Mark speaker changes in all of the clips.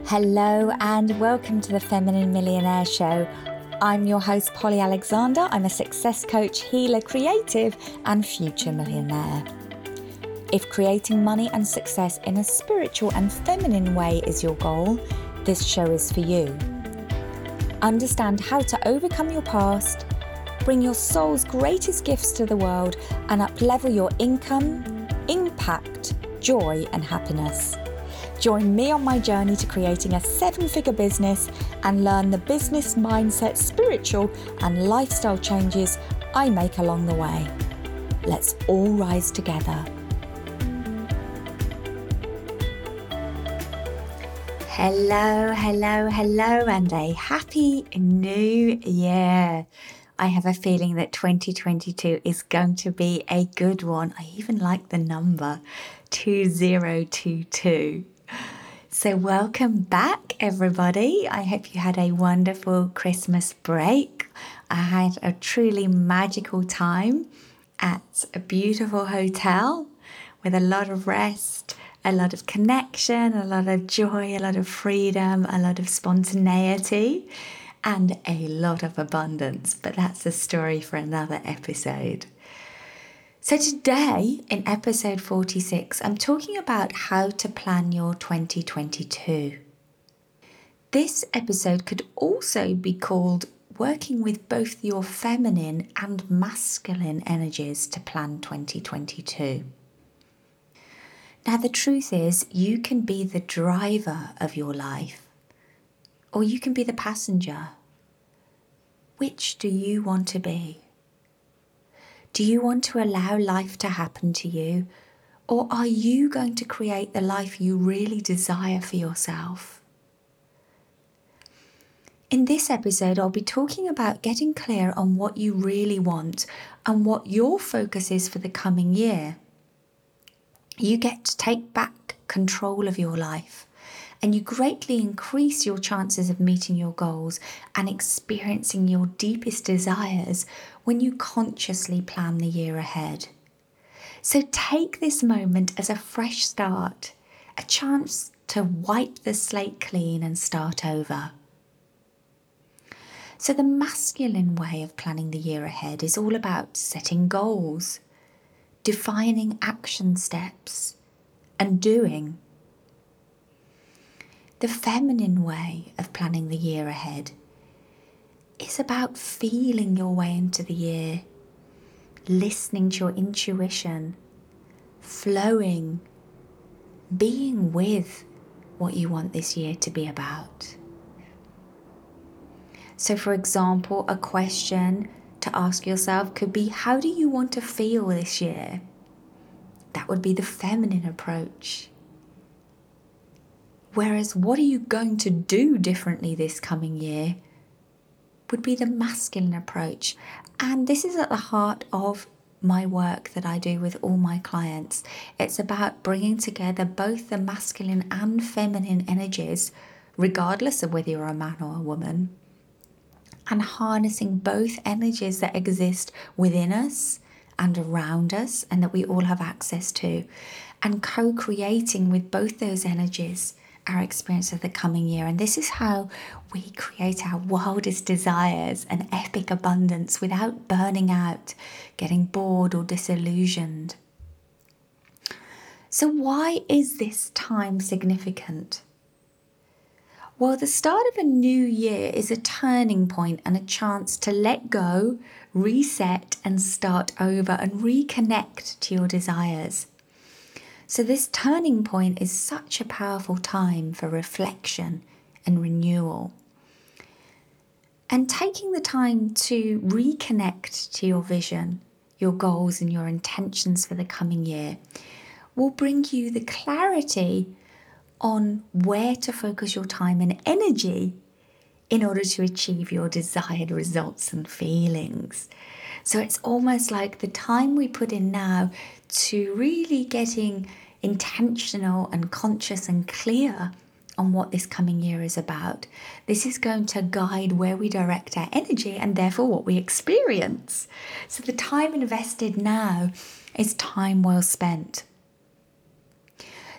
Speaker 1: Hello and welcome to the Feminine Millionaire Show. I'm your host, Polly Alexander. I'm a success coach, healer, creative, and future millionaire. If creating money and success in a spiritual and feminine way is your goal, this show is for you. Understand how to overcome your past, bring your soul's greatest gifts to the world, and up-level your income, impact, joy, and happiness. Join me on my journey to creating a 7-figure business and learn the business mindset, spiritual, and lifestyle changes I make along the way. Let's all rise together. Hello, and a happy new year. I have a feeling that 2022 is going to be a good one. I even like the number 2022. So welcome back, everybody. I hope you had a wonderful Christmas break. I had a truly magical time at a beautiful hotel with a lot of rest, a lot of connection, a lot of joy, a lot of freedom, a lot of spontaneity, and a lot of abundance. But that's a story for another episode. So today, in episode 46, I'm talking about how to plan your 2022. This episode could also be called working with both your feminine and masculine energies to plan 2022. Now, the truth is, you can be the driver of your life, or you can be the passenger. Which do you want to be? Do you want to allow life to happen to you, or are you going to create the life you really desire for yourself? In this episode, I'll be talking about getting clear on what you really want and what your focus is for the coming year. You get to take back control of your life, and you greatly increase your chances of meeting your goals and experiencing your deepest desires when you consciously plan the year ahead. So take this moment as a fresh start, a chance to wipe the slate clean and start over. So the masculine way of planning the year ahead is all about setting goals, defining action steps, and doing. The feminine way of planning the year ahead is about feeling your way into the year, listening to your intuition, flowing, being with what you want this year to be about. So, for example, a question to ask yourself could be, how do you want to feel this year? That would be the feminine approach. Whereas, what are you going to do differently this coming year would be the masculine approach. And this is at the heart of my work that I do with all my clients. It's about bringing together both the masculine and feminine energies, regardless of whether you're a man or a woman, and harnessing both energies that exist within us and around us and that we all have access to, and co-creating with both those energies our experience of the coming year. And this is how we create our wildest desires and epic abundance without burning out, getting bored or disillusioned. So why is this time significant? Well, the start of a new year is a turning point and a chance to let go, reset, and start over and reconnect to your desires. So this turning point is such a powerful time for reflection and renewal. And taking the time to reconnect to your vision, your goals, and your intentions for the coming year will bring you the clarity on where to focus your time and energy in order to achieve your desired results and feelings. So it's almost like the time we put in now to really getting intentional and conscious and clear on what this coming year is about. This is going to guide where we direct our energy and therefore what we experience. So the time invested now is time well spent.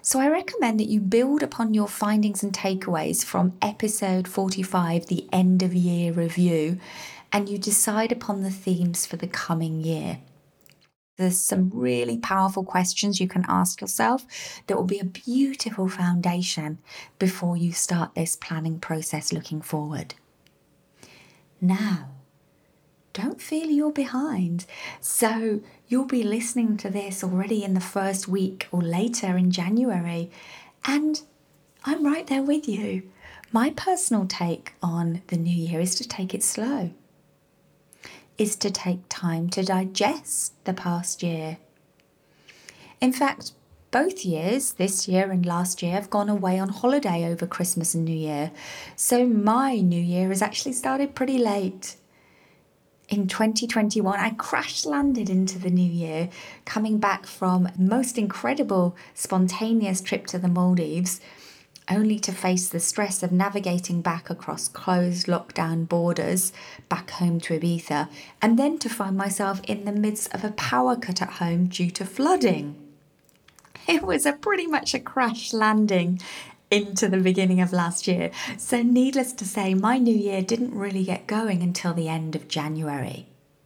Speaker 1: So I recommend that you build upon your findings and takeaways from episode 45, the end of year review, and you decide upon the themes for the coming year. There's some really powerful questions you can ask yourself that will be a beautiful foundation before you start this planning process looking forward. Now, don't feel you're behind. So you'll be listening to this already in the first week or later in January, and I'm right there with you. My personal take on the new year is to take it slow, is to take time to digest the past year. In fact, both years, this year and last year, have gone away on holiday over Christmas and New Year. So my new year has actually started pretty late. In 2021, I crash landed into the new year, coming back from a most incredible spontaneous trip to the Maldives, only to face the stress of navigating back across closed lockdown borders back home to Ibiza, and then to find myself in the midst of a power cut at home due to flooding. It was pretty much a crash landing into the beginning of last year. So needless to say, my new year didn't really get going until the end of January.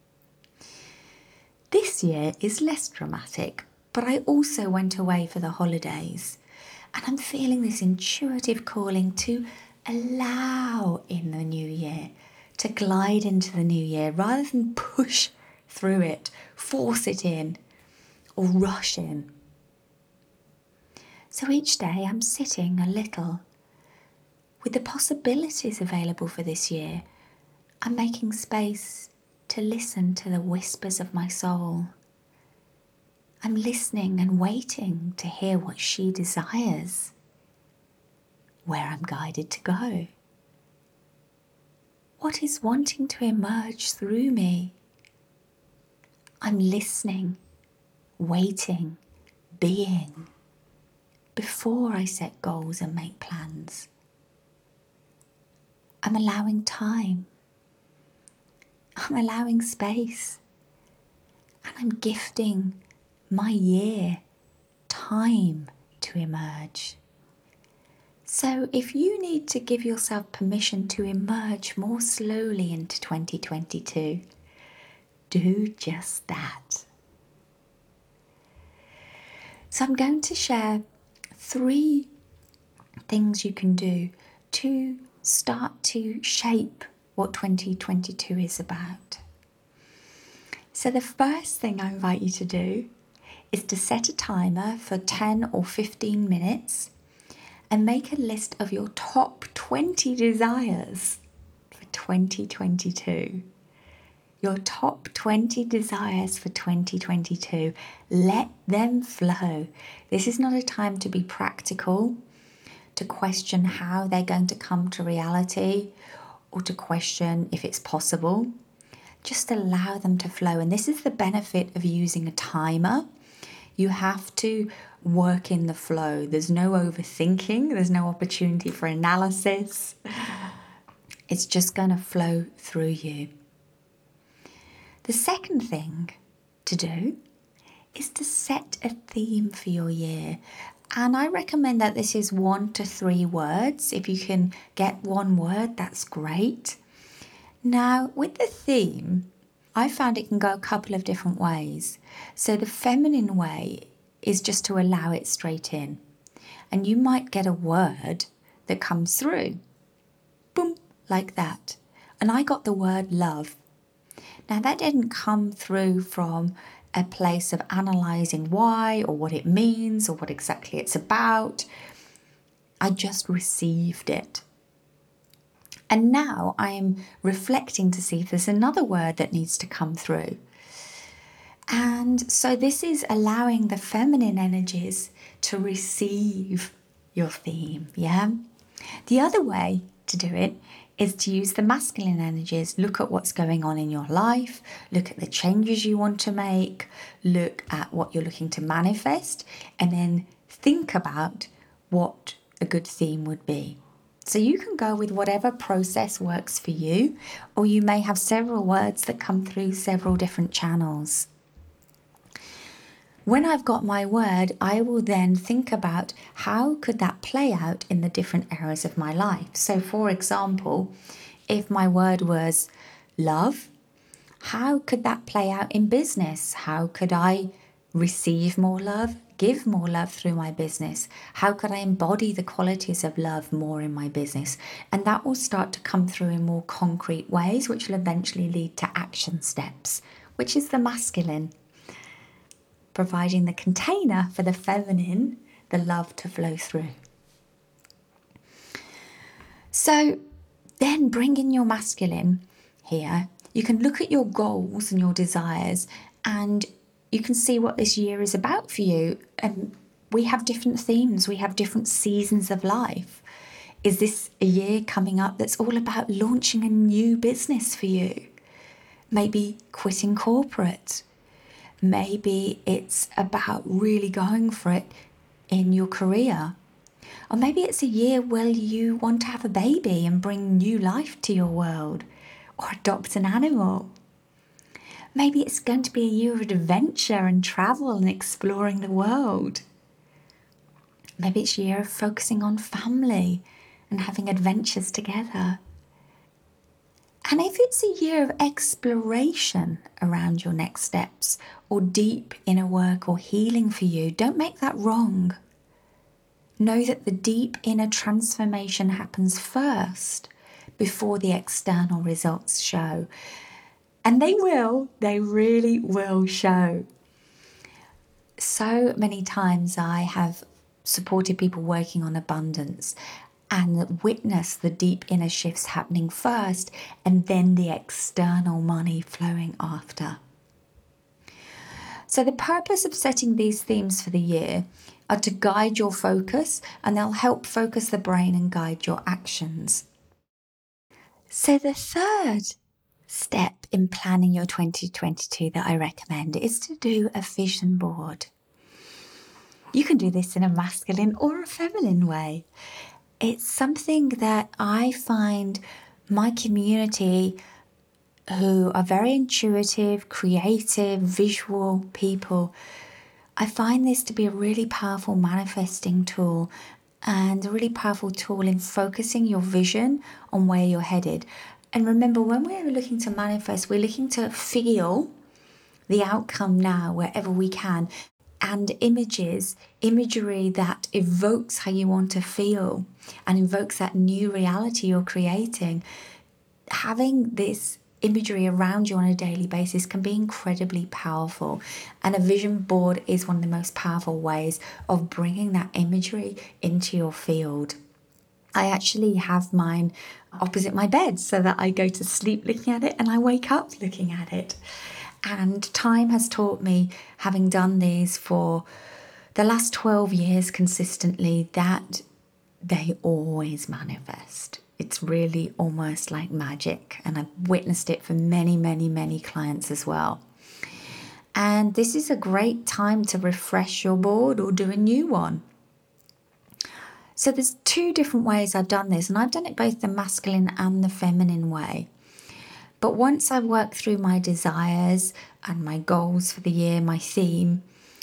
Speaker 1: This year is less dramatic, but I also went away for the holidays. And I'm feeling this intuitive calling to allow in the new year, to glide into the new year rather than push through it, force it in, or rush in. So each day I'm sitting a little. With the possibilities available for this year, I'm making space to listen to the whispers of my soul. I'm listening and waiting to hear what she desires, where I'm guided to go, what is wanting to emerge through me. I'm listening, waiting, being, before I set goals and make plans. I'm allowing time. I'm allowing space. And I'm gifting my year time to emerge. So if you need to give yourself permission to emerge more slowly into 2022, do just that. So I'm going to share 3 things you can do to start to shape what 2022 is about. So the first thing I invite you to do is to set a timer for 10 or 15 minutes and make a list of your top 20 desires for 2022. Your top 20 desires for 2022. Let them flow. This is not a time to be practical, to question how they're going to come to reality, or to question if it's possible. Just allow them to flow. And this is the benefit of using a timer. You have to work in the flow. There's no overthinking. There's no opportunity for analysis. It's just going to flow through you. The second thing to do is to set a theme for your year. And I recommend that this is 1 to 3 words. If you can get 1 word, that's great. Now, with the theme, I found it can go a couple of different ways. So the feminine way is just to allow it straight in. And you might get a word that comes through. Boom, like that. And I got the word love. Now, that didn't come through from a place of analysing why or what it means or what exactly it's about. I just received it. And now I am reflecting to see if there's another word that needs to come through. And so this is allowing the feminine energies to receive your theme, yeah? The other way to do it is to use the masculine energies. Look at what's going on in your life, look at the changes you want to make, look at what you're looking to manifest, and then think about what a good theme would be. So you can go with whatever process works for you, or you may have several words that come through several different channels. When I've got my word, I will then think about how could that play out in the different areas of my life. So for example, if my word was love, how could that play out in business? How could I receive more love, give more love through my business? How could I embody the qualities of love more in my business? And that will start to come through in more concrete ways, which will eventually lead to action steps, which is the masculine, providing the container for the feminine, the love to flow through. So then bring in your masculine here. You can look at your goals and your desires, and you can see what this year is about for you. And we have different themes, we have different seasons of life. Is this a year coming up that's all about launching a new business for you? Maybe quitting corporate. Maybe it's about really going for it in your career. Or maybe it's a year where you want to have a baby and bring new life to your world, or adopt an animal. Maybe it's going to be a year of adventure and travel and exploring the world. Maybe it's a year of focusing on family and having adventures together. And if it's a year of exploration around your next steps, or deep inner work or healing for you, don't make that wrong. Know that the deep inner transformation happens first before the external results show. And they really will show. So many times I have supported people working on abundance and witnessed the deep inner shifts happening first and then the external money flowing after. So the purpose of setting these themes for the year are to guide your focus, and they'll help focus the brain and guide your actions. So the third step in planning your 2022 that I recommend is to do a vision board. You can do this in a masculine or a feminine way. It's something that I find my community, who are very intuitive, creative, visual people, I find this to be a really powerful manifesting tool and a really powerful tool in focusing your vision on where you're headed. And remember, when we're looking to manifest, we're looking to feel the outcome now wherever we can. And imagery that evokes how you want to feel and invokes that new reality you're creating. Having this imagery around you on a daily basis can be incredibly powerful, and a vision board is one of the most powerful ways of bringing that imagery into your field. I actually have mine opposite my bed so that I go to sleep looking at it and I wake up looking at it. And time has taught me, having done these for the last 12 years consistently, that they always manifest. It's really almost like magic, and I've witnessed it for many, many, many clients as well. And this is a great time to refresh your board or do a new one. So there's two different ways I've done this, and I've done it both the masculine and the feminine way. But once I've worked through my desires and my goals for the year, my theme,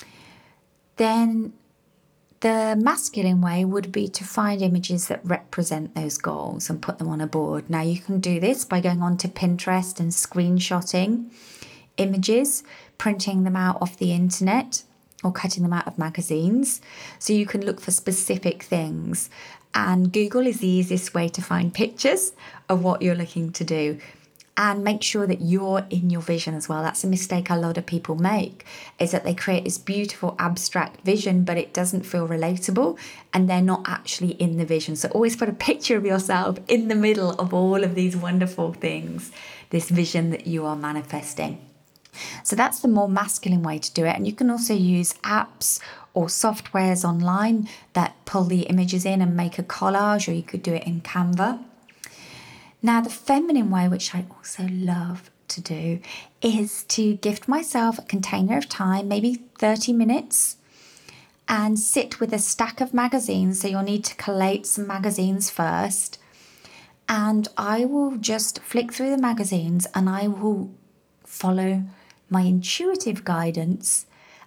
Speaker 1: then the masculine way would be to find images that represent those goals and put them on a board. Now, you can do this by going on to Pinterest and screenshotting images, printing them out off the internet or cutting them out of magazines. So you can look for specific things. And Google is the easiest way to find pictures of what you're looking to do. And make sure that you're in your vision as well. That's a mistake a lot of people make, is that they create this beautiful abstract vision, but it doesn't feel relatable and they're not actually in the vision. So always put a picture of yourself in the middle of all of these wonderful things, this vision that you are manifesting. So that's the more masculine way to do it. And you can also use apps or softwares online that pull the images in and make a collage, or you could do it in Canva. Now, the feminine way, which I also love to do, is to gift myself a container of time, maybe 30 minutes, and sit with a stack of magazines. So you'll need to collate some magazines first. And I will just flick through the magazines and I will follow my intuitive guidance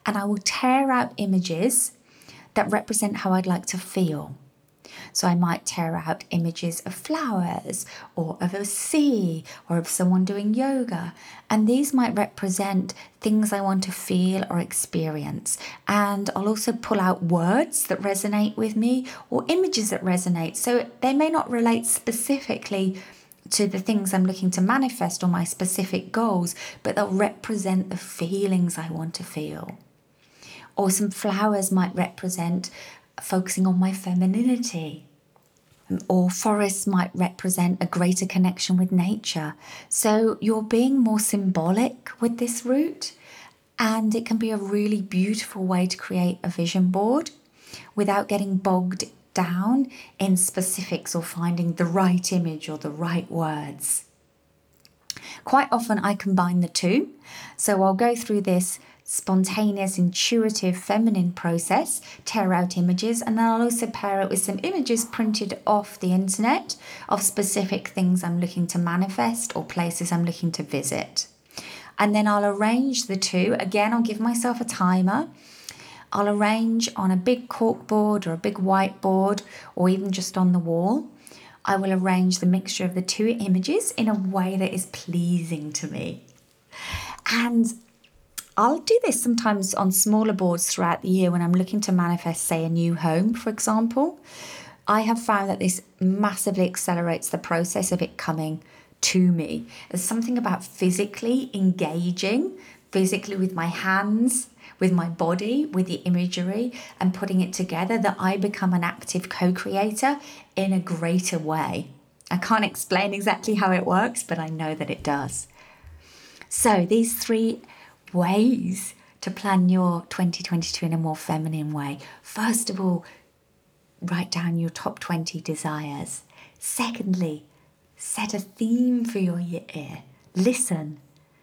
Speaker 1: and I will tear out images that represent how I'd like to feel. So I might tear out images of flowers or of a sea or of someone doing yoga. And these might represent things I want to feel or experience. And I'll also pull out words that resonate with me or images that resonate. So they may not relate specifically to the things I'm looking to manifest or my specific goals, but they'll represent the feelings I want to feel. Or some flowers might represent focusing on my femininity, or forests might represent a greater connection with nature. So you're being more symbolic with this route, and it can be a really beautiful way to create a vision board without getting bogged down in specifics or finding the right image or the right words. Quite often I combine the two, so I'll go through this spontaneous, intuitive, feminine process, tear out images, and then I'll also pair it with some images printed off the internet of specific things I'm looking to manifest or places I'm looking to visit. And then I'll arrange the two. Again, I'll give myself a timer. I'll arrange on a big corkboard or a big whiteboard or even just on the wall. I will arrange the mixture of the two images in a way that is pleasing to me. And I'll do this sometimes on smaller boards throughout the year when I'm looking to manifest, say, a new home, for example. I have found that this massively accelerates the process of it coming to me. There's something about physically engaging, physically with my hands, with my body, with the imagery, and putting it together, that I become an active co-creator in a greater way. I can't explain exactly how it works, but I know that it does. So these 3 ways to plan your 2022 in a more feminine way. First of all, write down your top 20 desires. Secondly, set a theme for your year. Listen,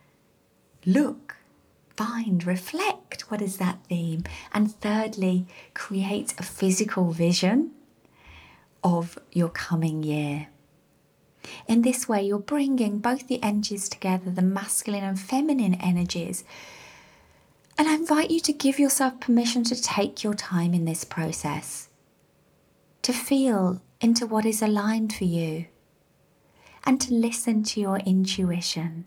Speaker 1: look, find, reflect. What is that theme? And thirdly, create a physical vision of your coming year. In this way, you're bringing both the energies together, the masculine and feminine energies. And I invite you to give yourself permission to take your time in this process, to feel into what is aligned for you, and to listen to your intuition.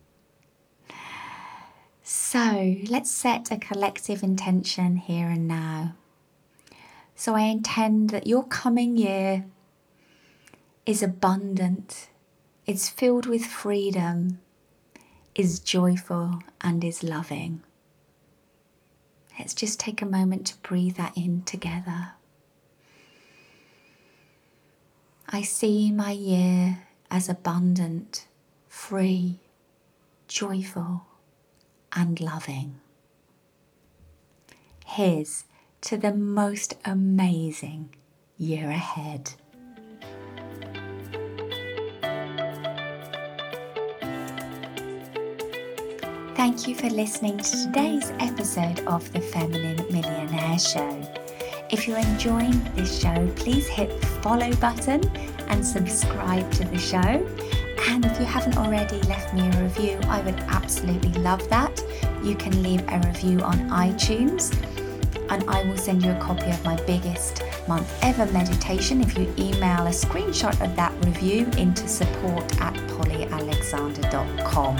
Speaker 1: So let's set a collective intention here and now. So I intend that your coming year is abundant, it's filled with freedom, is joyful, and is loving. Let's just take a moment to breathe that in together. I see my year as abundant, free, joyful, and loving. Here's to the most amazing year ahead. Thank you for listening to today's episode of the Feminine Millionaire Show. If you're enjoying this show, please hit the follow button and subscribe to the show. And if you haven't already left me a review, I would absolutely love that. You can leave a review on iTunes, and I will send you a copy of my biggest month ever meditation if you email a screenshot of that review into support@pollyalexander.com.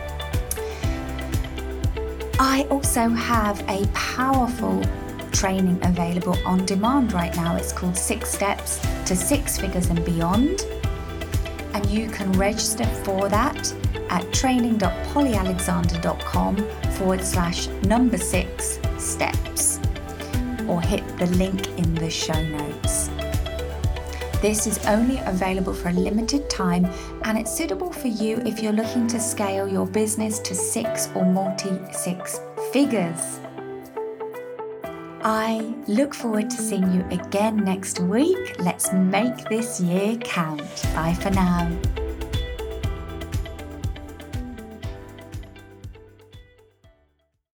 Speaker 1: I also have a powerful training available on demand right now. It's called 6 Steps to Six Figures and Beyond. And you can register for that at training.pollyalexander.com/6 steps, or hit the link in the show notes. This is only available for a limited time, and it's suitable for you if you're looking to scale your business to 6 or multi-6 figures. I look forward to seeing you again next week. Let's make this year count. Bye for now.